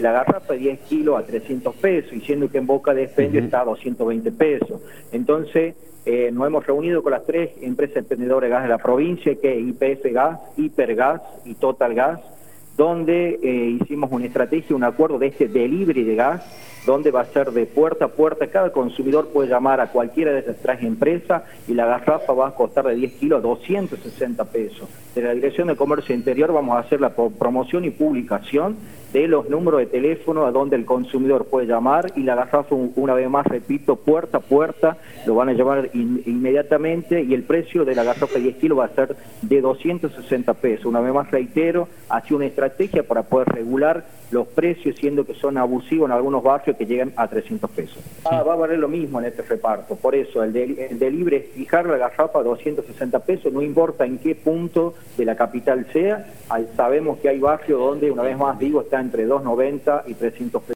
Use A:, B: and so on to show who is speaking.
A: la garrafa de 10 kilos a 300 pesos, y siendo que en Boca de Expendio está a 220 pesos. Entonces, nos hemos reunido con las 3 empresas expendedoras de gas de la provincia, que es YPF Gas, Hipergas y Total Gas, donde hicimos una estrategia, un acuerdo de este delivery de gas, donde va a ser de puerta a puerta. Cada consumidor puede llamar a cualquiera de esas 3 empresas y la garrafa va a costar de 10 kilos 260 pesos. De la Dirección de Comercio Interior vamos a hacer la promoción y publicación de los números de teléfono a donde el consumidor puede llamar, y la garrafa, una vez más, repito, puerta a puerta, lo van a llamar inmediatamente, y el precio de la garrafa de 10 kilos va a ser de 260 pesos. Una vez más, reitero, ha sido una estrategia para poder regular los precios, siendo que son abusivos en algunos barrios que llegan a 300 pesos. Va a valer lo mismo en este reparto. Por eso el delivery es fijar la garrafa a 260 pesos, no importa en qué punto de la capital sea. Sabemos que hay barrios donde, una vez más digo, está entre 290 y 300 pesos.